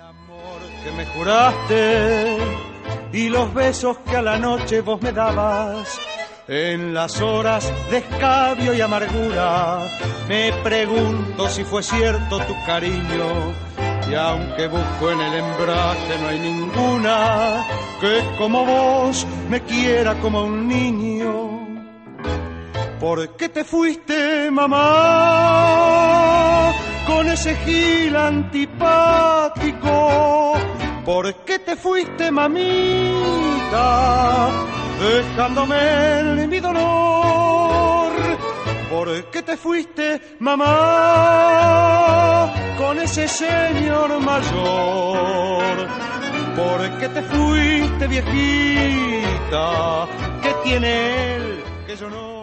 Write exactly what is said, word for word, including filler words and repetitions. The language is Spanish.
amor que me juraste y los besos que a la noche vos me dabas, en las horas de escabio y amargura, me pregunto si fue cierto tu cariño. Y aunque busco en el embrague no hay ninguna que como vos me quiera como un niño. ¿Por qué te fuiste, mamá, con ese gil antipático? ¿Por qué te fuiste, mamita, dejándome en mi dolor? ¿Por qué te fuiste, mamá, con ese señor mayor? ¿Por qué te fuiste, viejita? ¿Qué tiene él que yo no?